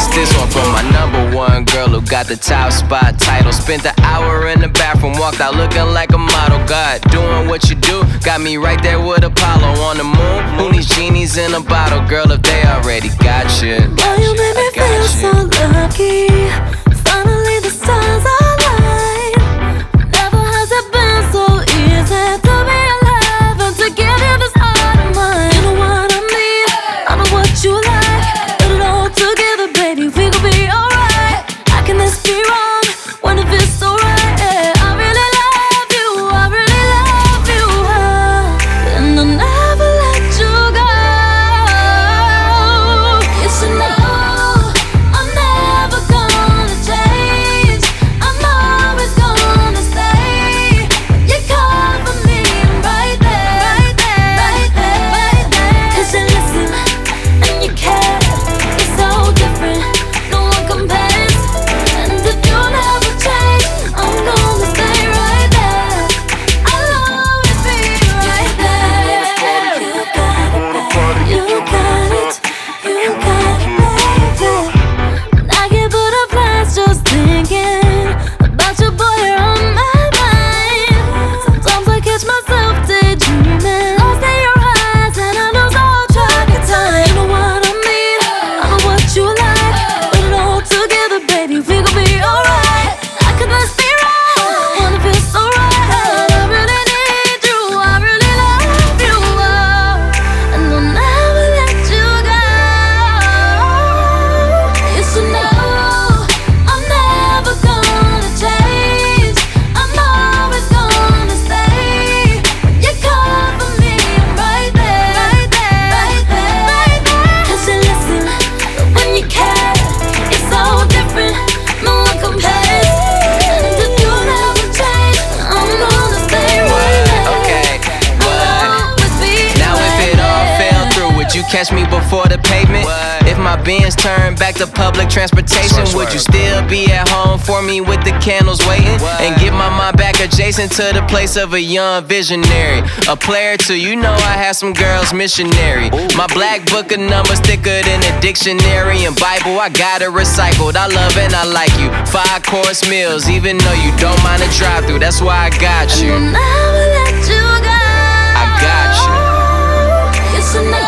This one from my #1 girl who got the top spot title. Spent the hour in the bathroom, walked out looking like a model. God, doing what you do, got me right there with Apollo on the moon. Who needs genies in a bottle, girl, if they already got you? Boy, you made me feel so lucky. Finally the stars align. Never has it been so easy to be alive and to give you this heart of mine. You know what I mean, I know what you like. Put it all together, baby, we gon' be alright. How can this be wrong when it feels so right? Yeah, I really love you, I really love you, and I'll never let you go. You should know I'm never gonna change. I'm always gonna stay. You cover me right there, right there, right there, right there. 'Cause you listen and you care. You're so different, no one compares. And if you never change, I'm gonna stay right there. I'll always be right there. You got it, baby. You got it. You got it, baby. I get put up plans just thinking about your boy, you're on my mind. Sometimes I catch myself daydreaming, lost in your eyes, and I lose all track of time. You know what I mean, I know what you like. Put it all together, baby, we gon' be alright. How could this be wrong when it feels so right? I really need you, I really love you, and I'll never let you go. You should know I'm never gonna change. I'm always gonna stay. You cover me right there, right there, right there, right there. 'Cause you listen when you care. It's so different, no one compares. And if you never change, I'm gonna stay right there. Okay, what? I'll always be Now if right it all there. fell through, would you catch me before the pavement? If my Benz turned back to public transportation, would you still be at home for me with the candles waiting? And get my mind back adjacent to the place of a young visionary. A player too, you know I have some girls missionary. My black book of numbers thicker than a dictionary and Bible, I got it recycled. I love and I like you. 5-course meals, even though you don't mind a drive-through. That's why I got I'll you. never let you go. I got you. You should know